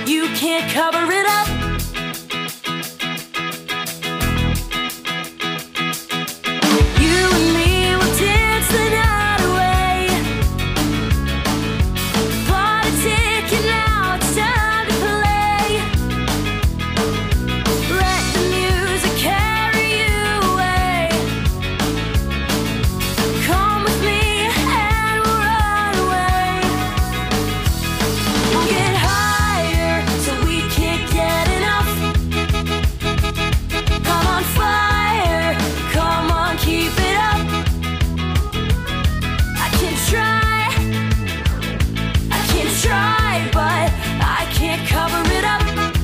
you can't cover it up. You and me will dance the night away. Bought a ticket, now it's time to play. Let the music carry you away. Come with me and we'll run away. We'll get higher so we can't get enough. Come on, fire, come on, keep it up. I can try, but I can't cover it up.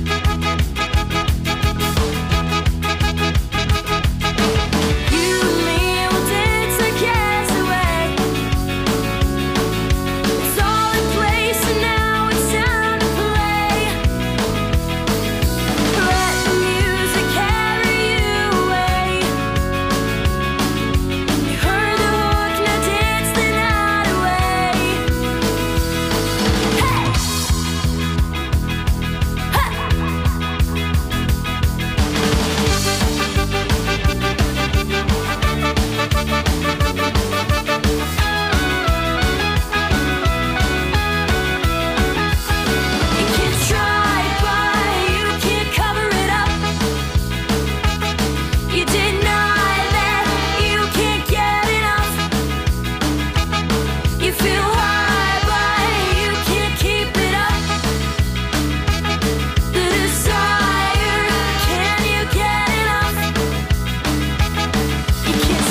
You and me will dance the cares away. It's all in place and now it's time to play. Let the music carry you away. You heard the hook, now dance the night away. Hey! You can try, but you can't cover it up. You deny that you can't get enough. You feel high, but you can't keep it up. The desire, can you get enough? You can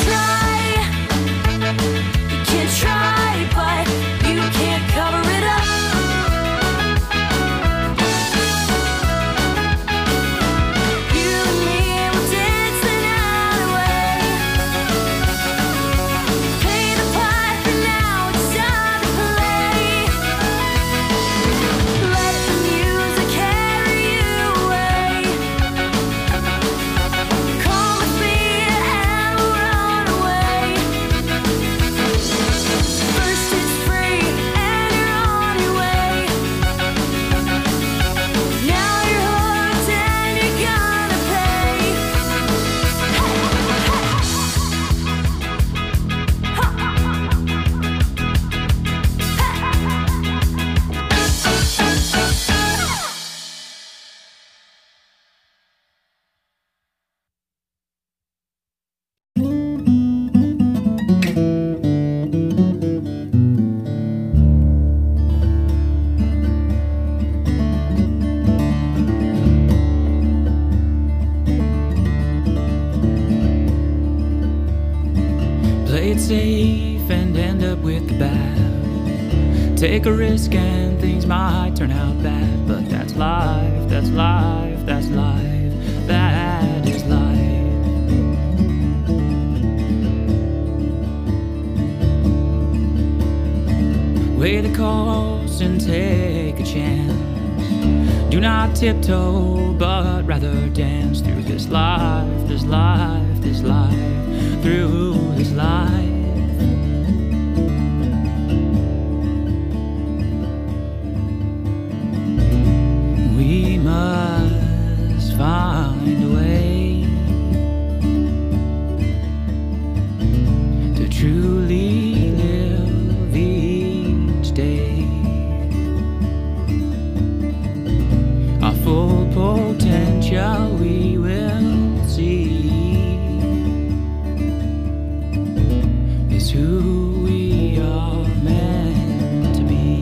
try, but you can't cover it up. You and me will dance the night away. Pay the pipe and now it's time to play. Let the music carry you away. Come with me and we'll run away. First it's free and you're on your way. Now you're hooked and you're gonna pay. Play it safe and end up with the bad. Take a risk and things might turn out bad, but that's life, that's life, that's life, that is life. Weigh the cost and take a chance. Do not tiptoe, but rather dance through this life, this life, this life, through this life. We must find a way to truly live each day. Our full potential we will see is who we are meant to be.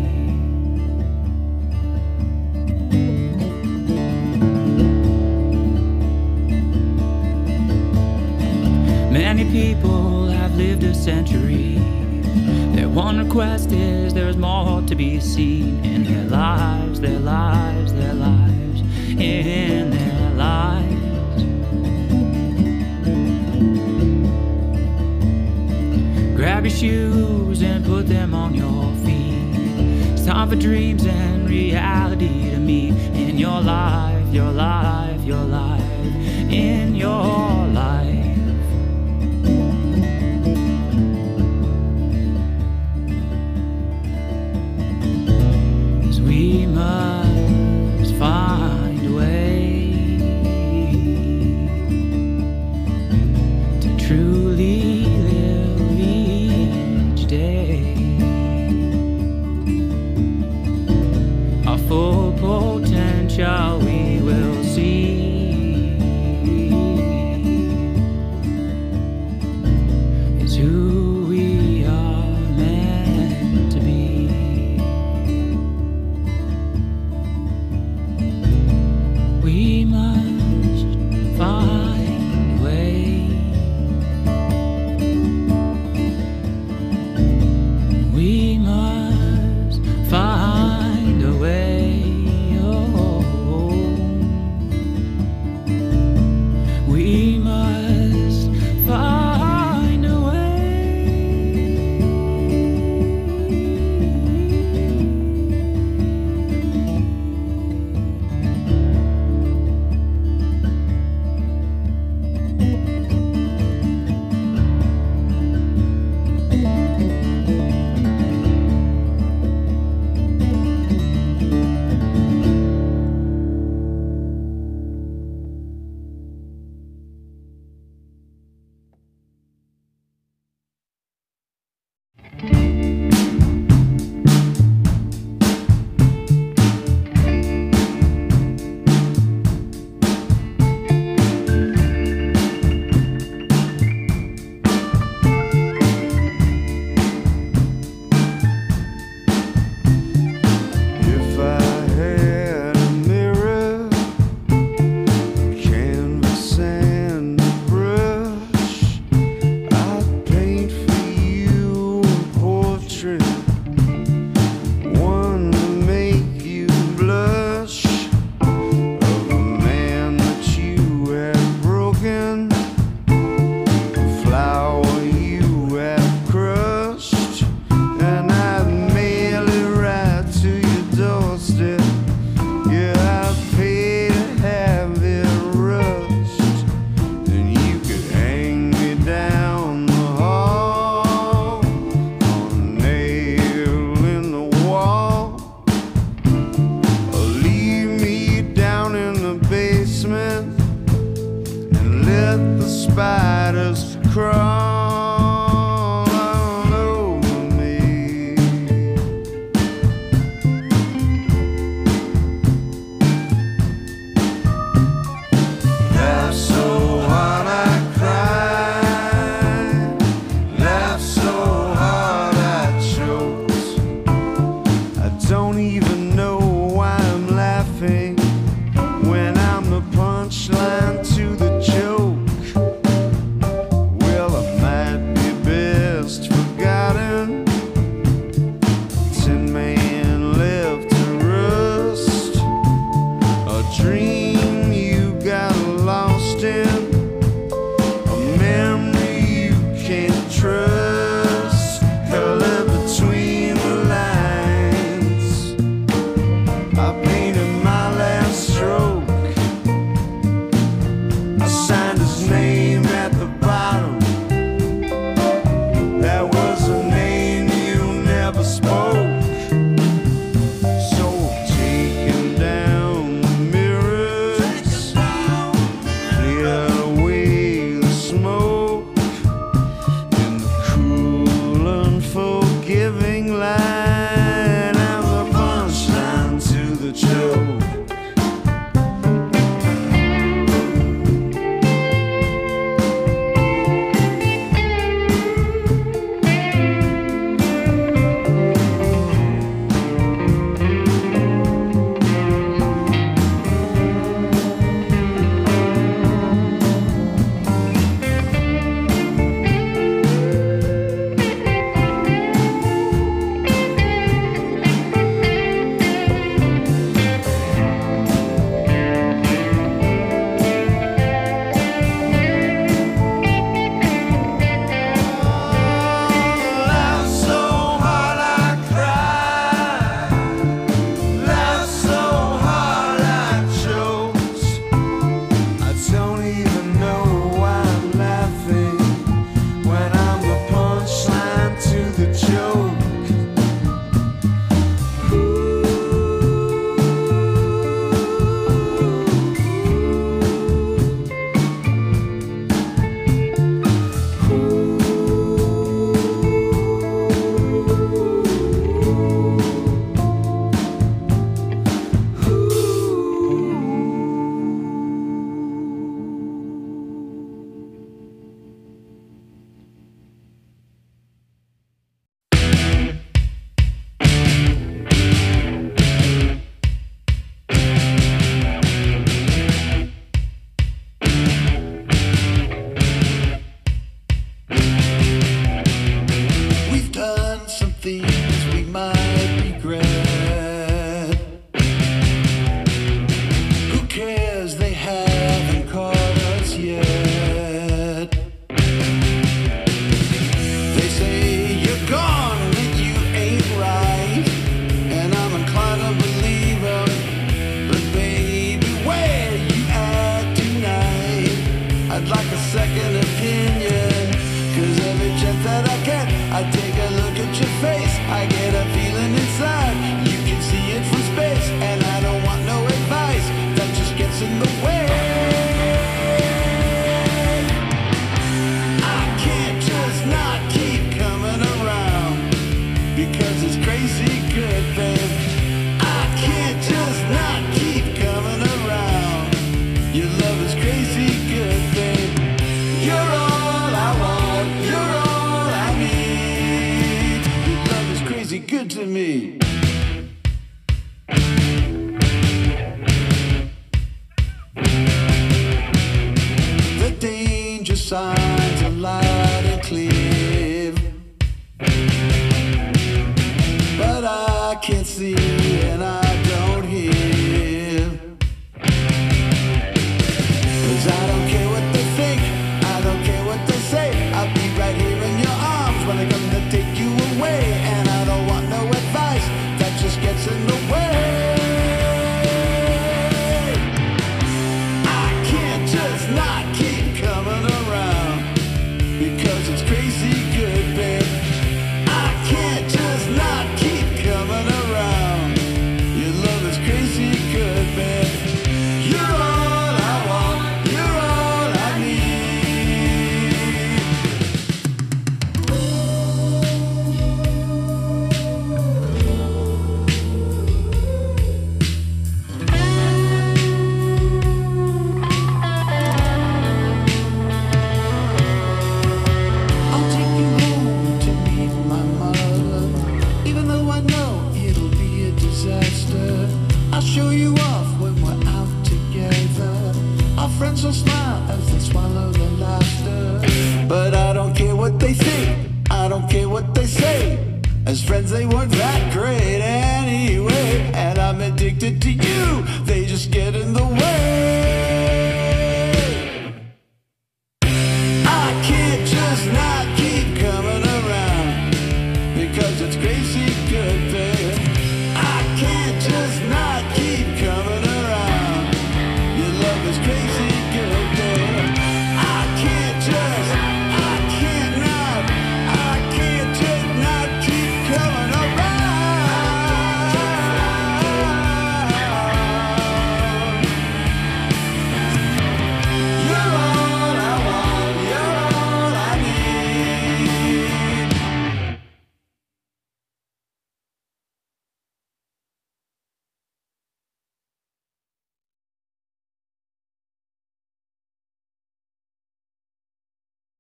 Many people have lived a century. Their one request is there's more to be seen in their lives, their lives, their lives, in their lives. Grab your shoes and put them on your feet. It's time for dreams and reality to meet in your life, your life, your life, in your life. We must potential we will see is who we are meant to be. We must find a way. We must find a way. Oh, we must find a way. If I had a mirror, canvas and a brush, I'd paint for you a portrait, one to make you blush, of a man that you had broken, a flower you had crushed, and I'd mail it right to your doorstep. Yeah, I'd pay to have it rushed, and you could hang me down the hall on a nail in the wall, or leave me down in the basement and let the spiders crawl all over me. Laugh so hard I cried, laugh so hard I choked. I don't even know why I'm laughing when I'm the punchline to the joke. Well, I'm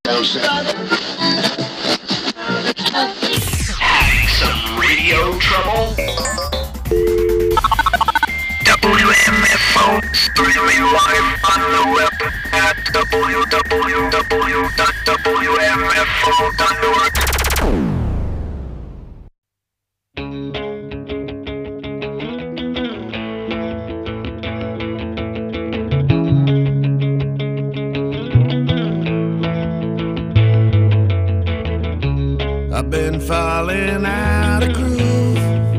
Having some radio trouble? WMFO, streaming live on the web at www.wmfo.org. I've been falling out of groove.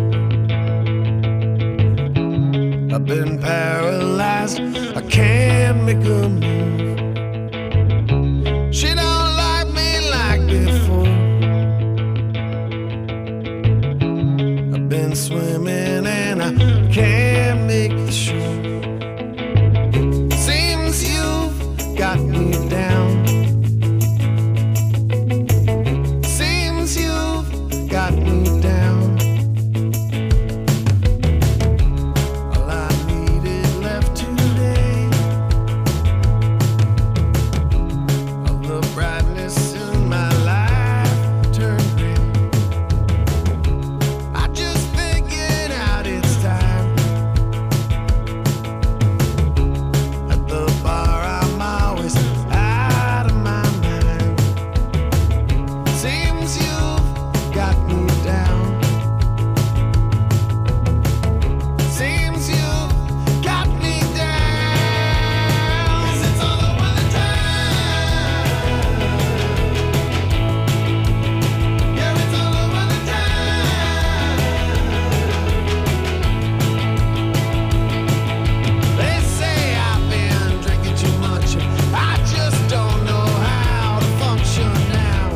I've been paralyzed. I can't make a move. She don't like me like before. I've been swimming and I can't make the shore. Seems you've got me down. Got me down. All I needed left today, all the brightness in my life turned gray. I just figured out it's time. At the bar I'm always out of my mind. Seems you've got me down. Seems you got me down. 'Cause it's all over the town. Yeah, it's all over the town. They say I've been drinking too much. I just don't know how to function now.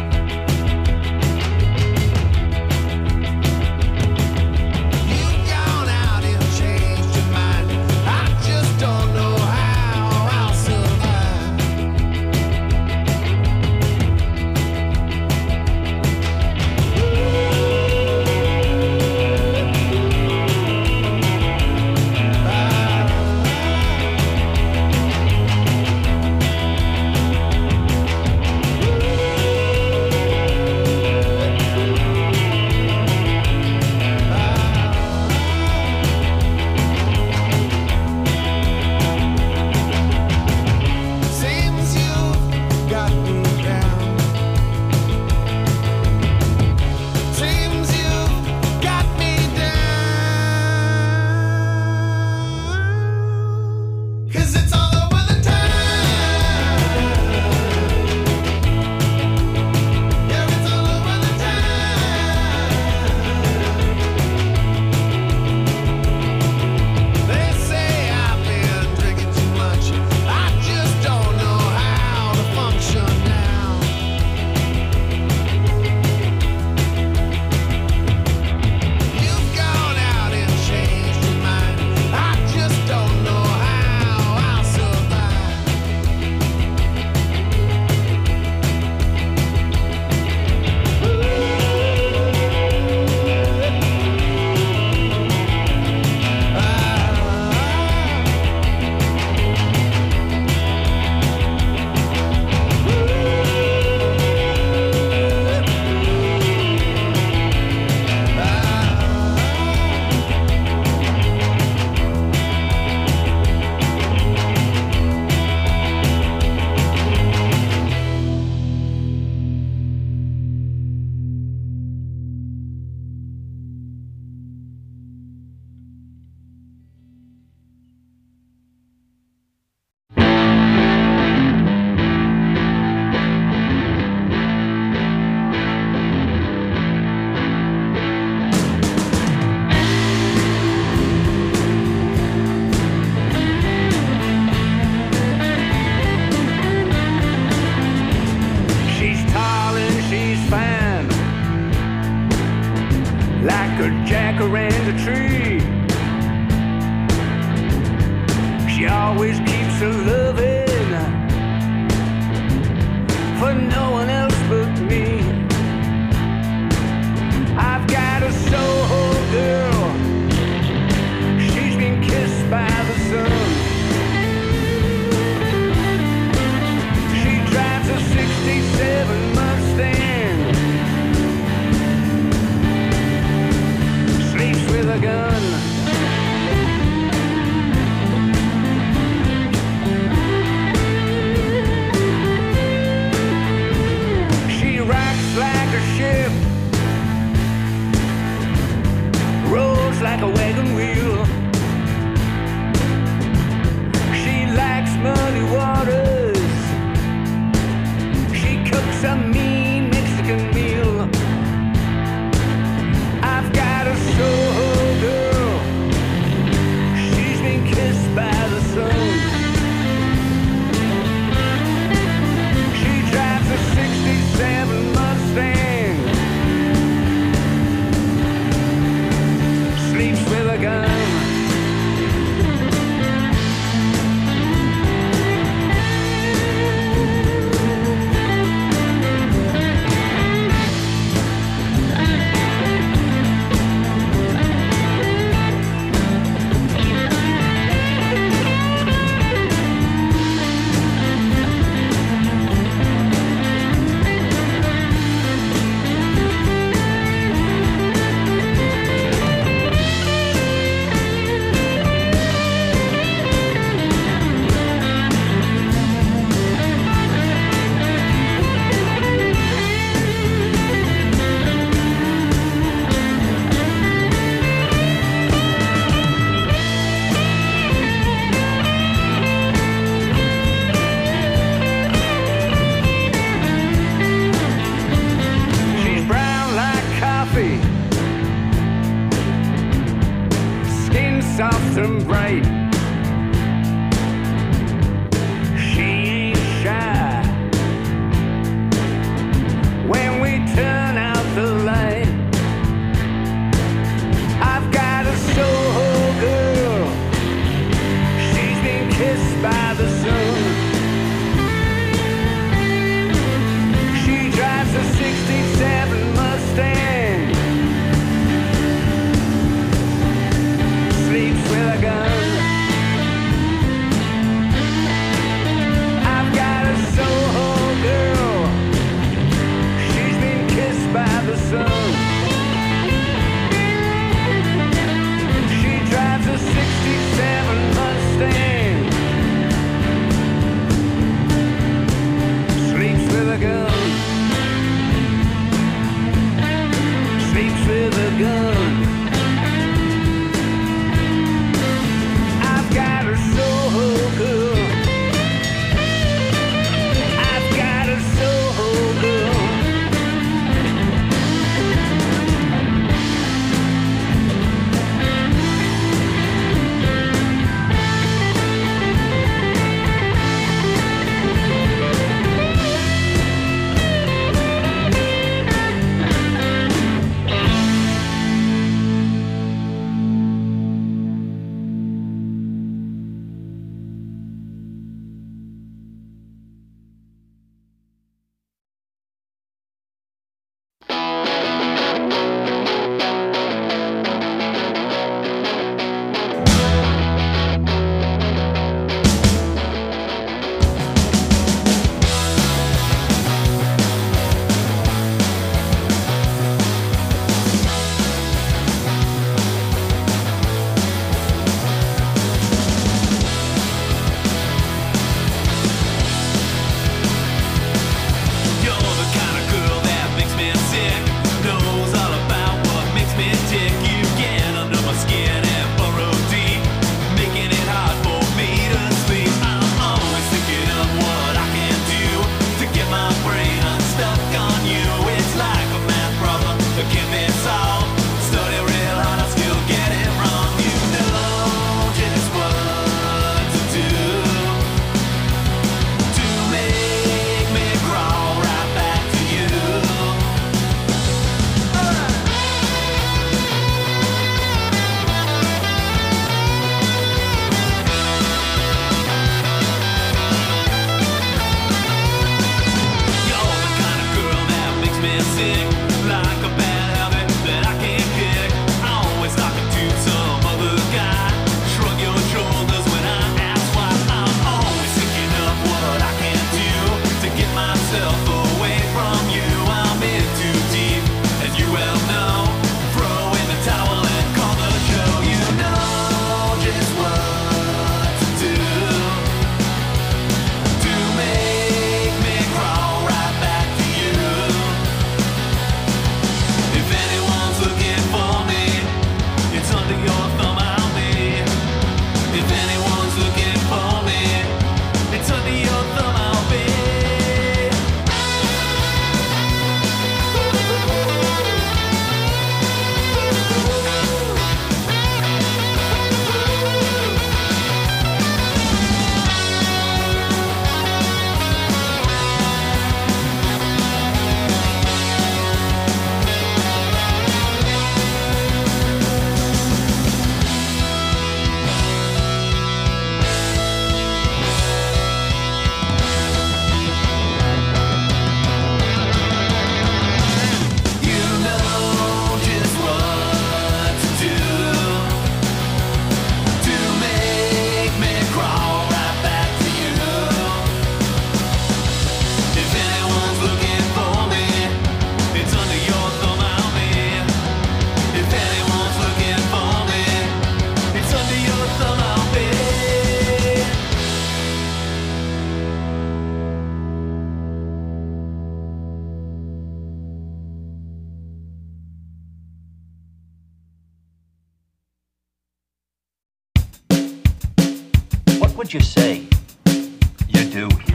You've gone out and changed your mind. I just don't know how I'll survive. Seems you've got me down. Seems you've got me down. 'Cause it's all over the town. Yeah, it's all over the town. They say I've been drinking too much. I just don't know how to function now. You've gone out and changed your mind. I just don't know how I'll survive. She's tall and she's fine, like a jacaranda tree. She always keeps her loving for no one else but me. I've got a Soho girl, she's been kissed by the sun. She drives a 60 If anyone's looking for me, it's under your thumb I'll be. You know just what to do to make me crawl right back to you. If anyone's looking for me, it's under your thumb I'll be. If anyone's looking for me, it's under your thumb I'll be. What would you say you do here?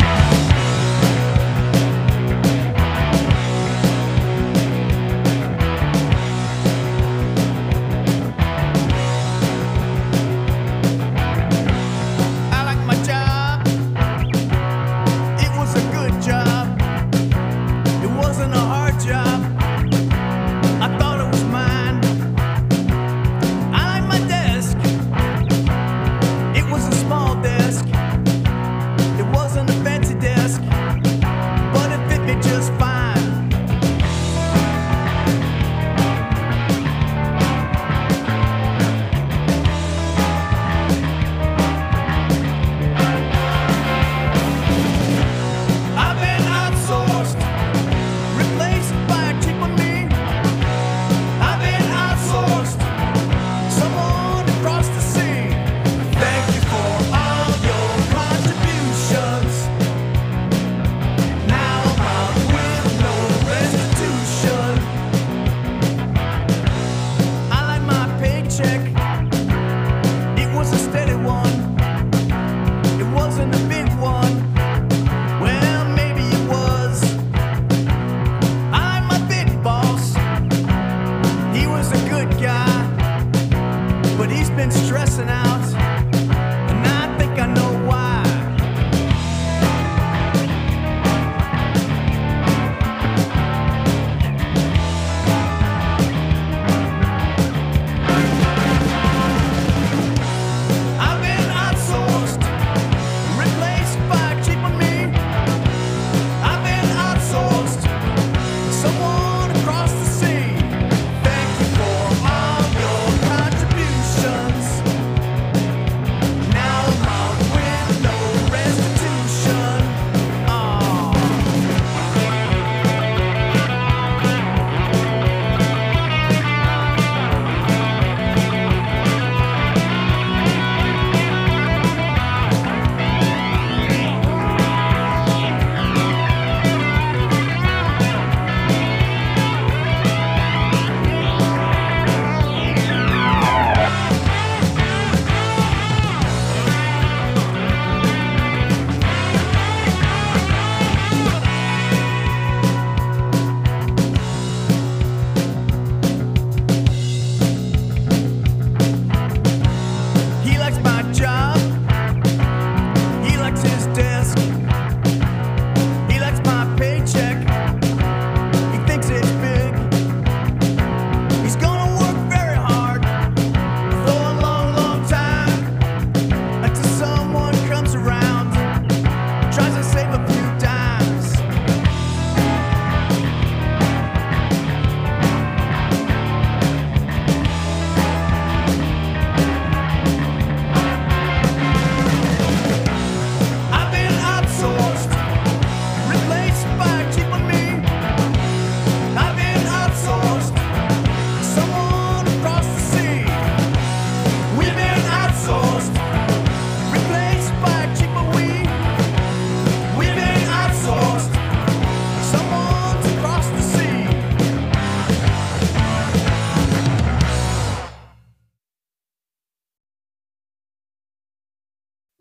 I like my job. It was a good job. It wasn't a hard job. I thought it was mine. I like my desk. It was a small desk. It was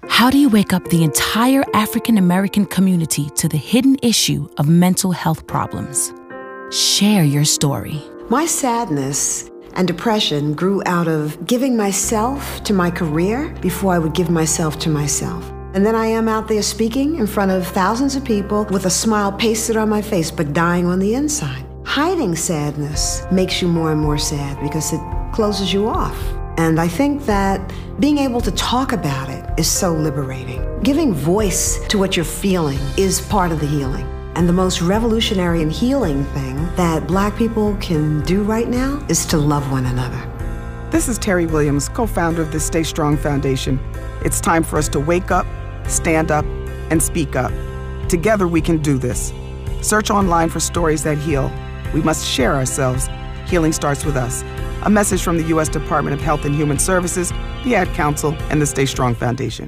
How do you wake up the entire African American community to the hidden issue of mental health problems? Share your story. My sadness and depression grew out of giving myself to my career before I would give myself to myself. And then I am out there speaking in front of thousands of people with a smile pasted on my face, but dying on the inside. Hiding sadness makes you more and more sad because it closes you off. And I think that being able to talk about it is so liberating. Giving voice to what you're feeling is part of the healing. And the most revolutionary and healing thing that Black people can do right now is to love one another. This is Terry Williams, co-founder of the Stay Strong Foundation. It's time for us to wake up, stand up, and speak up. Together we can do this. Search online for stories that heal. We must share ourselves. Healing starts with us. A message from the U.S. Department of Health and Human Services, the Ad Council, and the Stay Strong Foundation.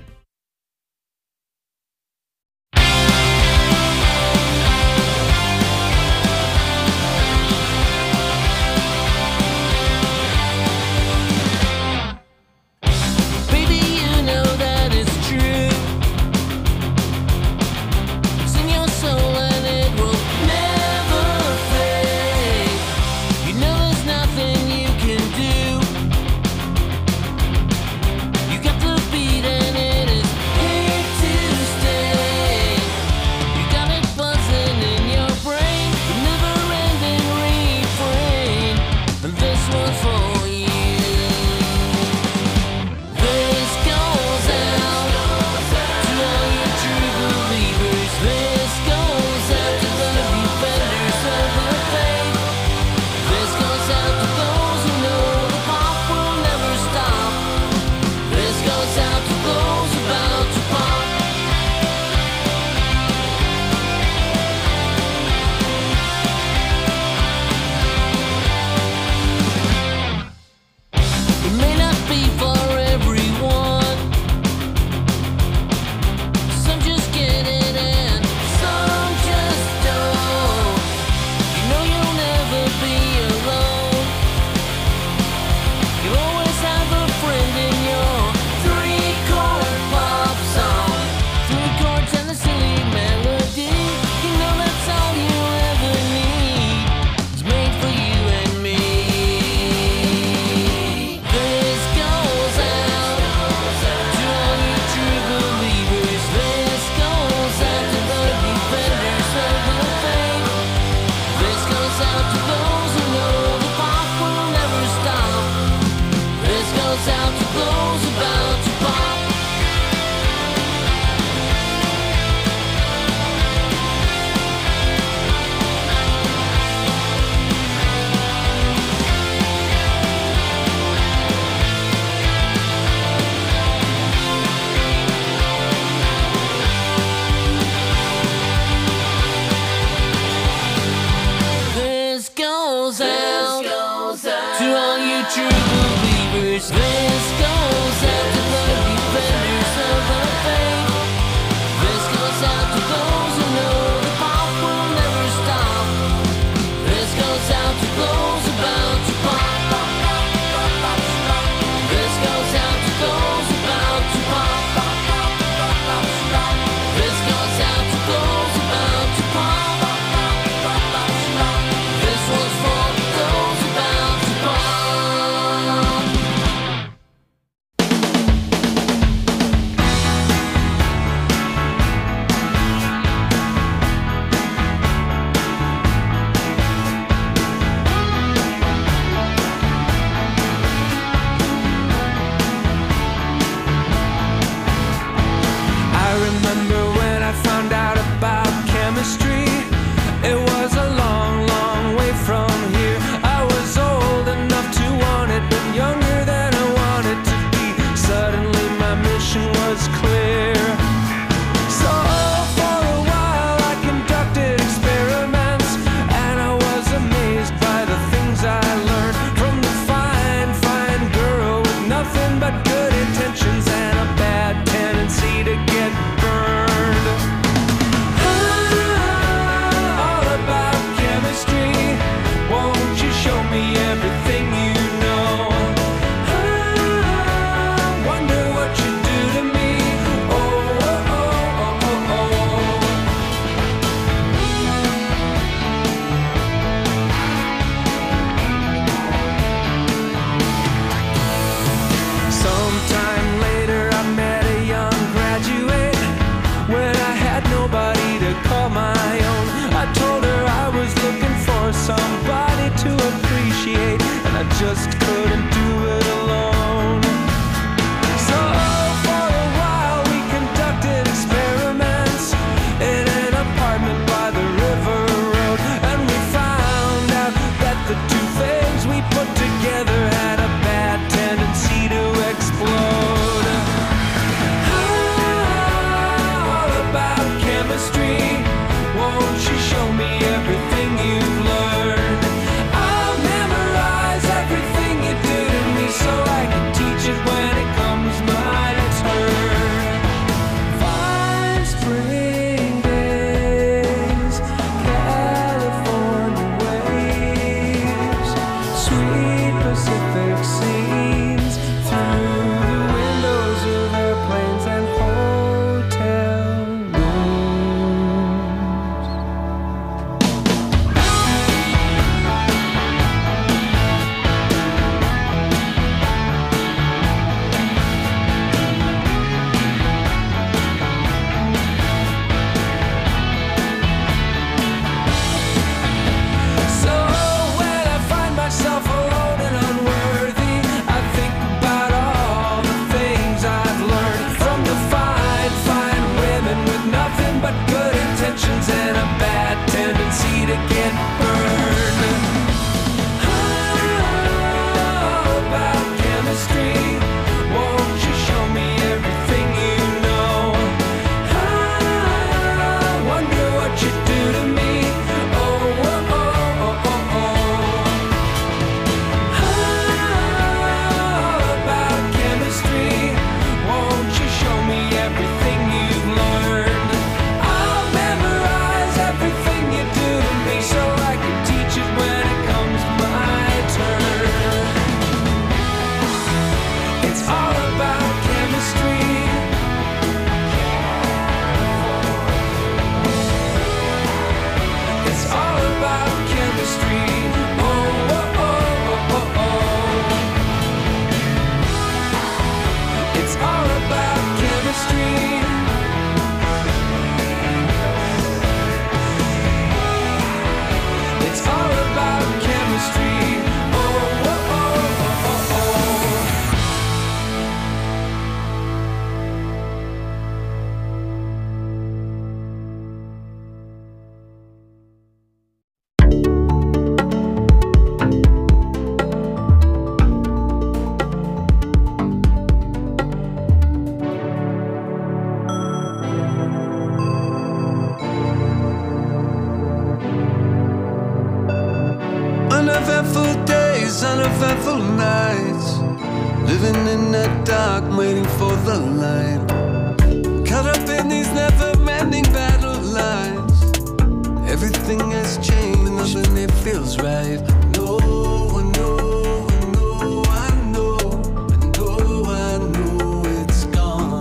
uneventful nights, living in the dark, waiting for the light. Caught up in these never-ending battle lines. Everything has changed, nothing it feels right. No, I know, I know, I know, I know, I know it's gone.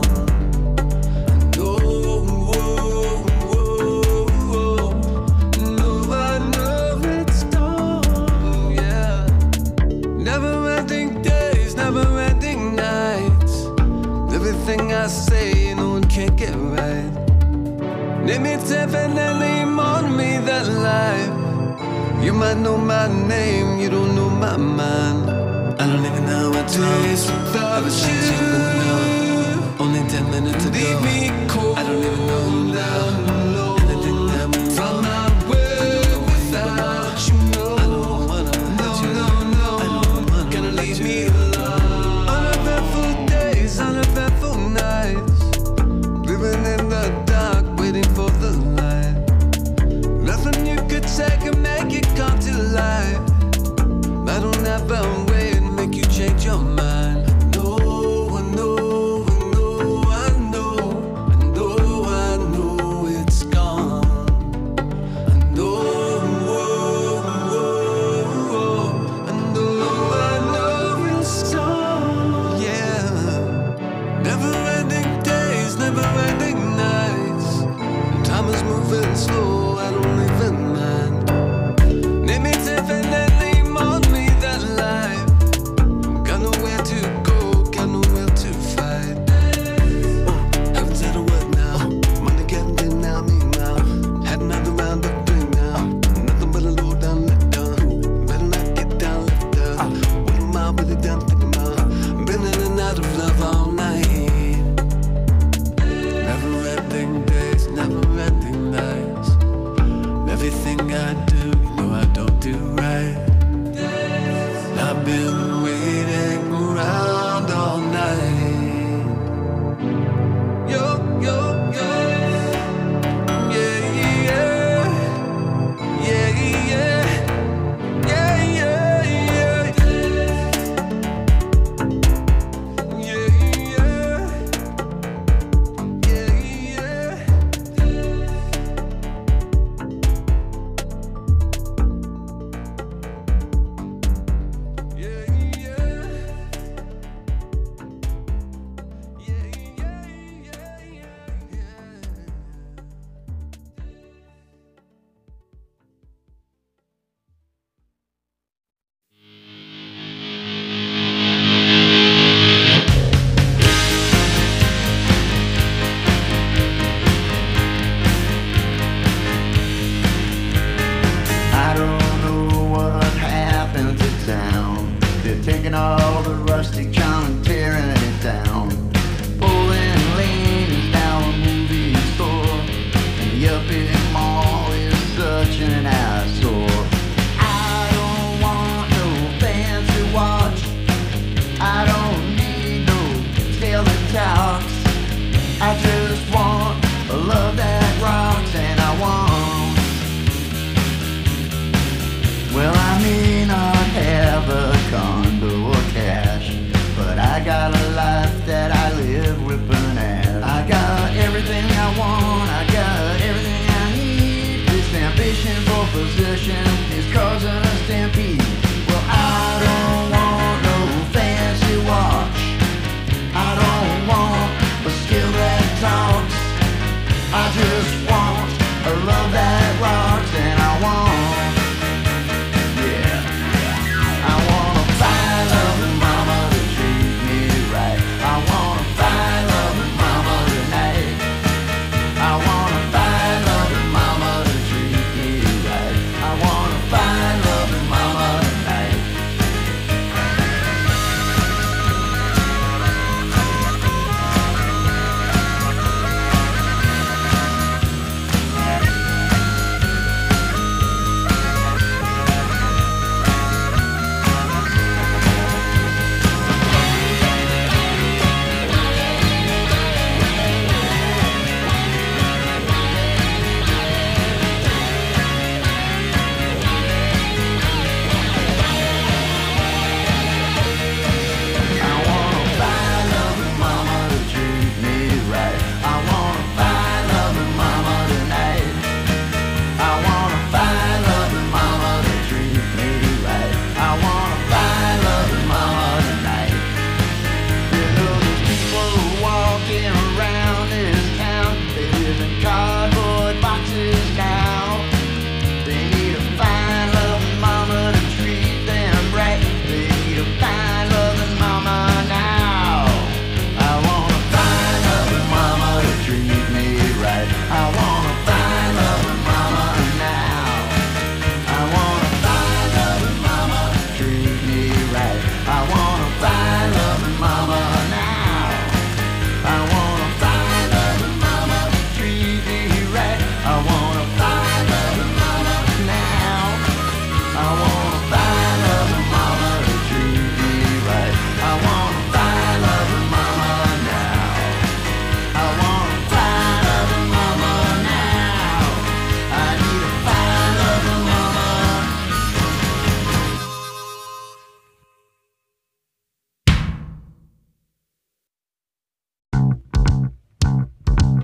I know, whoa, whoa, whoa. No, I know it's gone. Yeah. Never-ending days, never-ending nights. Everything I say, no one can't get right. Name it definitely more to me than life. You might know my name, you don't know my mind. I don't even know what days without you. Only 10 minutes ago. Leave me cold. I don't even know who now. Anything that moves from my way without you. No, I don't wanna let you. No, I don't wanna gonna leave me alone. Uneventful days, uneventful nights, living in the dark, waiting for the light. Nothing you could say can make it come to life. I don't ever wait and make you change your mind. No, I know, I know, I know, I know, I know it's gone. I know, whoa, whoa, whoa. I know it's gone. Yeah. Never-ending days, never-ending nights. Time is moving slow, I don't even mind. Name it definitely more to me than life. Got nowhere to go, got nowhere to fight. Haven't said a word now. Money getting in now, me now. Had another round of drink now. Nothing but a low down, let down. Better not get down, left down. What am I really down thinking about? Been in and out of love all night. Never-ending days, never-ending nights. Everything I do, you know I don't do right. I've been waiting around all night. Yo, yo, yo. Yeah, yeah. Yeah, yeah. Yeah, yeah, yeah. Yeah, yeah. Yeah, yeah. I don't know what happened to town. They're taking all the rustic charm and tearing it down. Bowling Lane is now a movie store, and the Yuppie Mall is such an eyesore. I don't want no fancy watch. I don't need no tail that talks. I just want a love that rocks, and I want. Well, I may not have a condo or cash, but I got a life that I live whipping ass. I got everything I want, I got everything I need. This ambition for possession is causing a stampede. Well, I don't want no fancy watch. I don't want a skill that talks. I just want a love that rocks, and I want. I want a fine loving mama to treat me right. I want a fine loving mama tonight. I want a fine loving mama to treat me right. I want a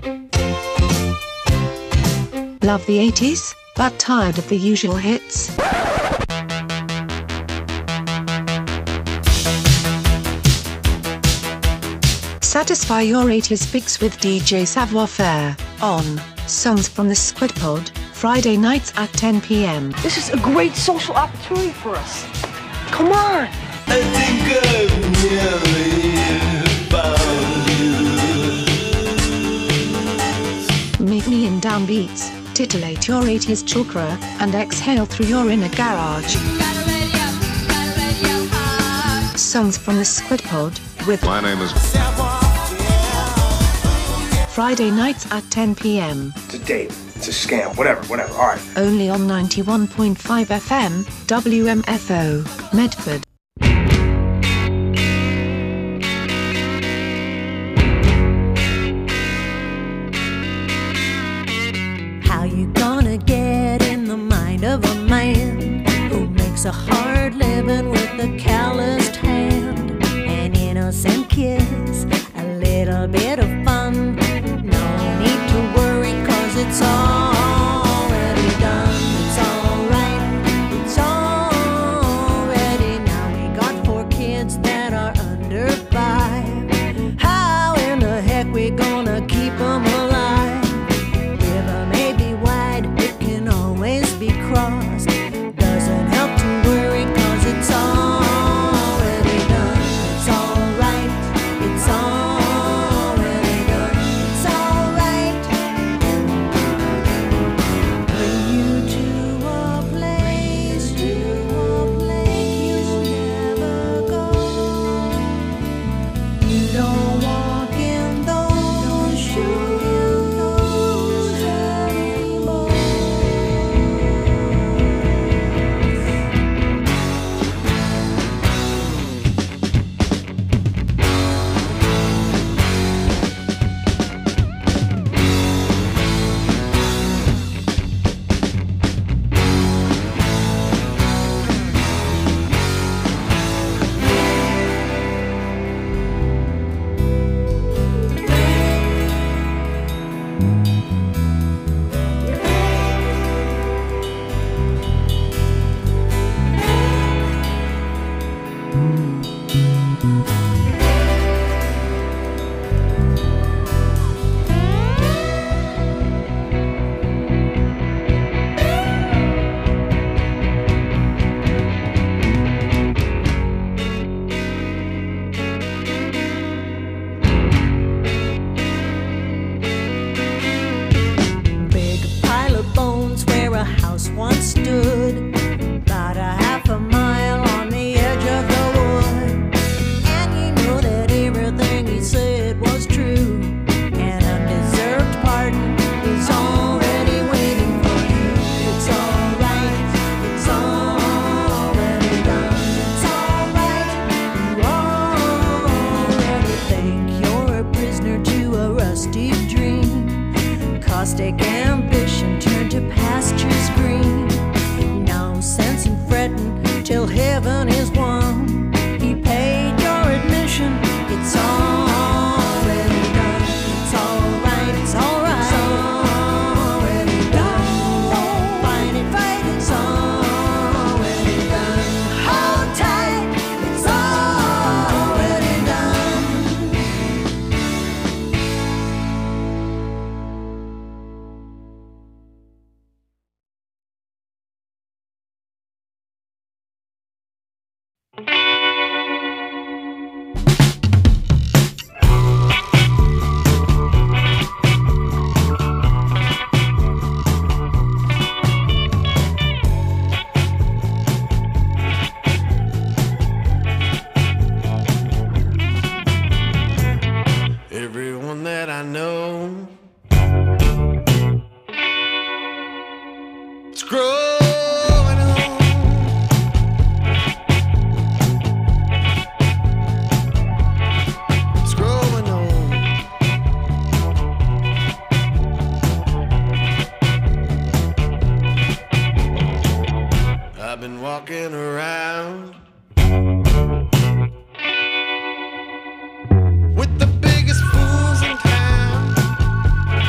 Love the 80s, but tired of the usual hits? Satisfy your 80s fix with DJ Savoir Faire on Songs from the Squid Pod, Friday nights at 10 p.m. This is a great social opportunity for us. Come on! I think I've nearly found you. Meet me in downbeats, titillate your 80s chakra, and exhale through your inner garage. Songs from the Squid Pod with My name is Friday nights at 10 p.m. It's a date. It's a scam. Whatever. All right. Only on 91.5 FM, WMFO, Medford. How you gonna get in the mind of a man who makes a hard living with a calloused hand? An innocent kiss, a little bit of fun. No need to worry, 'cause it's already done. It's alright, it's already now. We got 4 kids that are under 5. How in the heck we gonna keep them alive? River may be wide, it can always be crossed. Doesn't help to worry, 'cause it's already done. It's alright, it's already done. It's alright. Bring you to a place you never go. You don't walk in those shoes anymore. Big pile of bones where a house once stood. About a half a mile on the edge of the wood. And you know that everything he said was true. An undeserved pardon is already waiting for you. It's alright, it's already done. It's alright, you already think you're a prisoner to a rusty dream. Caustic ambition turned to pastures green. No sense in fretting till heaven is won. He paid your admission. It's already done. It's alright. It's alright. It's already done. Don't fight it. It's already done. Hold tight. It's already done. Everyone that I know, it's growing on. It's growing on. I've been walking around with the biggest fools in town.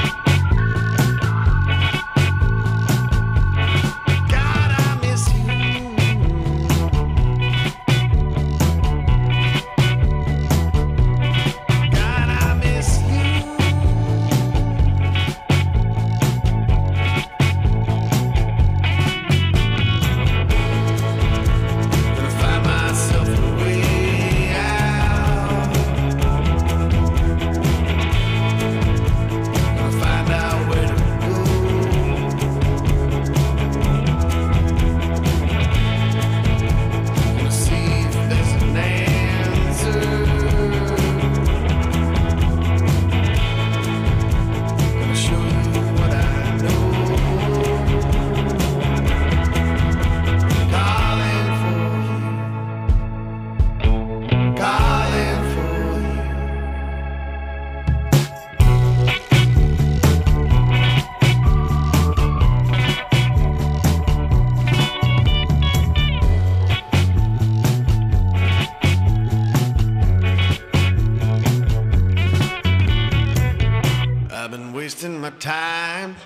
wasting my time.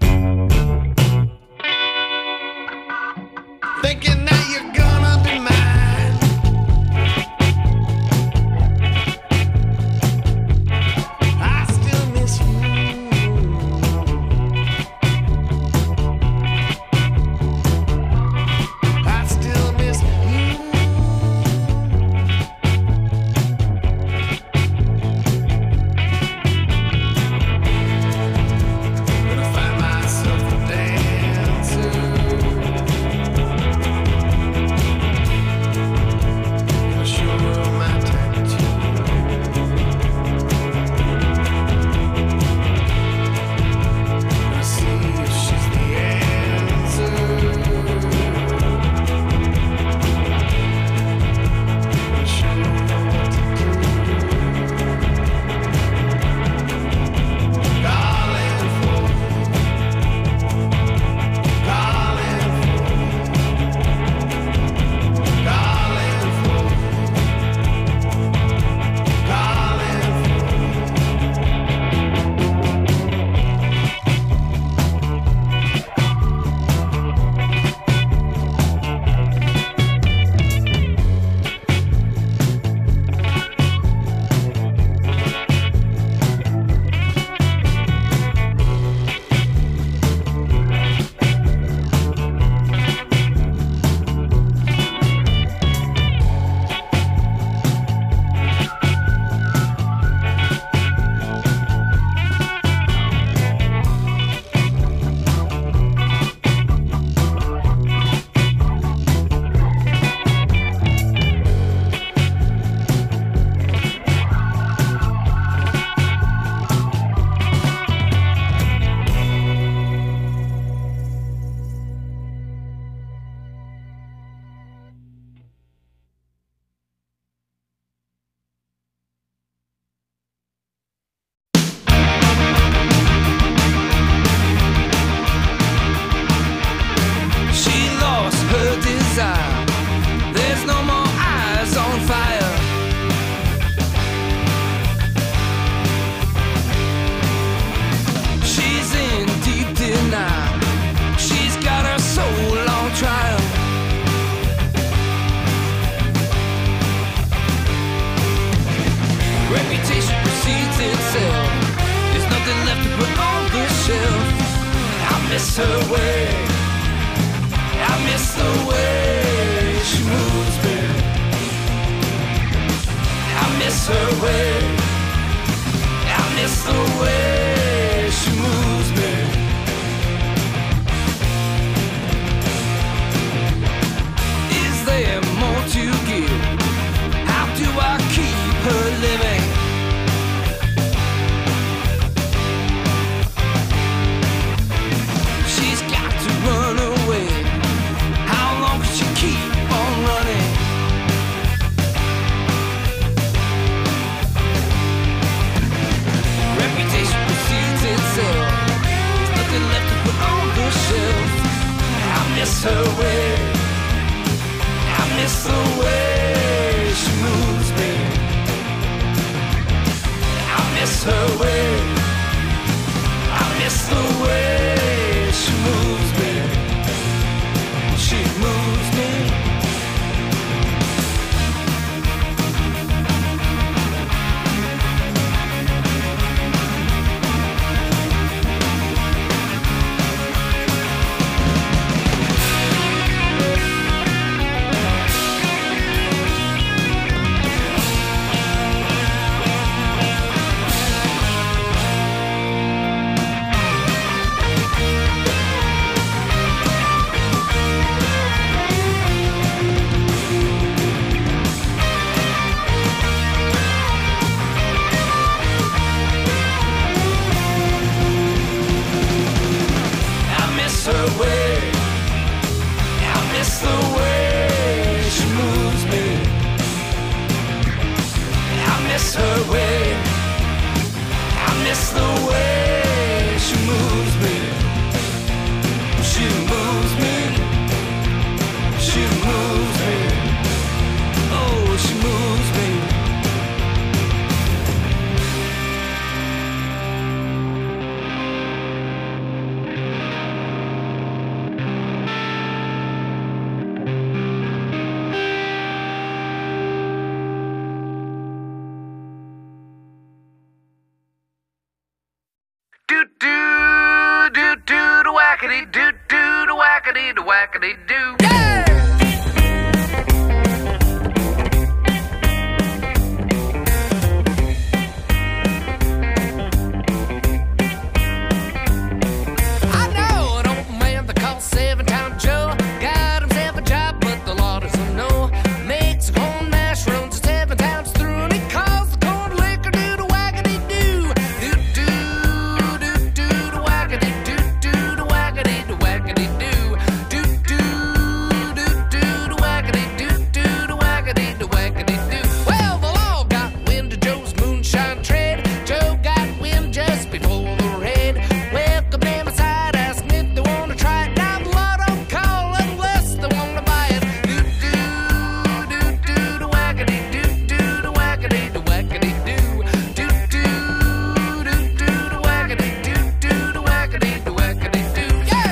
Thinking that you're gonna be mine. I still miss you. I still miss you. Gonna find myself a dancer. do do do do wackity do do do wackity do wackity do. Yeah! I know an old man they call 7-Time Joe. Got himself a job, but the law doesn't know. Makes a corn mash, runs it 7 times through, and he calls the corn liquor do do wackity do. Do do do do do wackity do do do wackity do wackity do. Do do do do do wackity do do do wackity do wackity do. Well, the law got wind of Joe's moonshine trade. Joe got wind just before the raid. Welcome them inside, ask them if they want to try it. Now the law don't call unless they want to buy it. Do do do do do wackity do do do wackity do wackity do. Do do do do do wackity do do do wackity do wackity do. Yeah!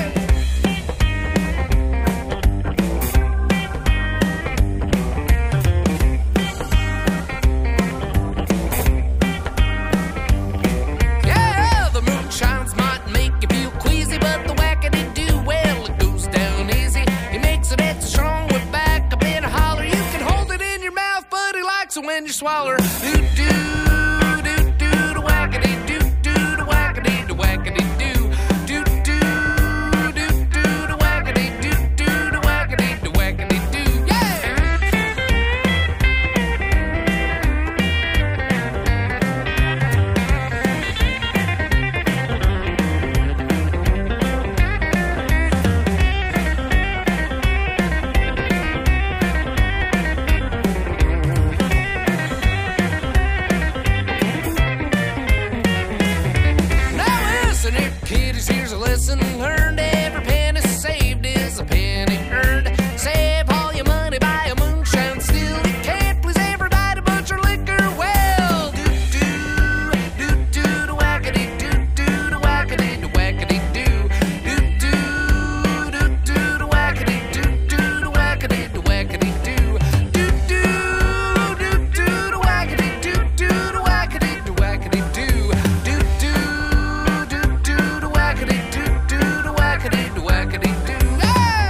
Yeah, the moonshines might make you feel queasy, but the wackity do, well, it goes down easy. He makes it extra strong with back up in a holler. You can hold it in your mouth, but he likes it when you swallow. Do do do do do wackity do do do wackity do wackity do. Do do do do do wackity do do do wackity do wackity do. Yeah! Now listen here, kiddies, here's a lesson learned. Every penny saved is a penny earned. Save all your money, buy a moonshine still. You can't please everybody, but your liquor well. Do do do do do wackity do do do wackity do wackity do. Do do do do do wackity do do do wackity do wackity do. Do do do do do wackity do do do wackity do wackity do. Do do do do do wackity do do do wackity do wackity do. Yeah!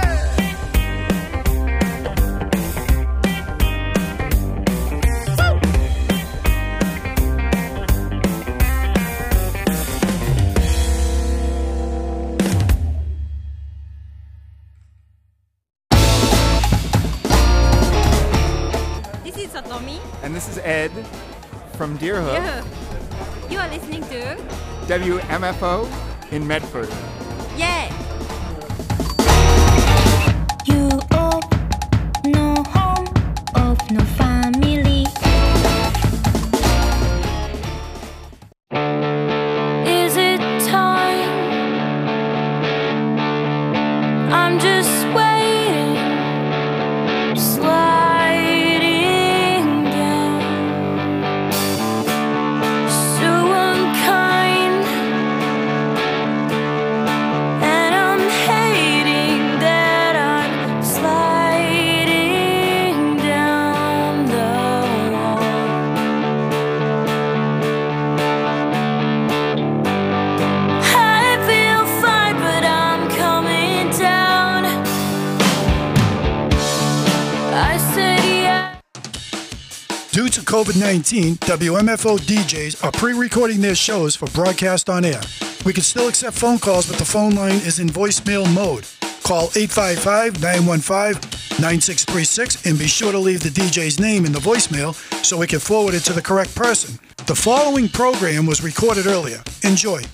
This is Satomi. And this is Ed from Deerhook, Yeah. You are listening to WMFO in Medford. Yeah. You of no home, of no family. Is it time? I'm just waiting, sliding down. So unkind, and I'm hating that I'm sliding down the wall. I feel fine, but I'm coming down. I said yeah. Due to COVID-19, WMFO DJs are pre-recording their shows for broadcast on air. We can still accept phone calls, but the phone line is in voicemail mode. Call 855-915-9636 and be sure to leave the DJ's name in the voicemail so we can forward it to the correct person. The following program was recorded earlier. Enjoy.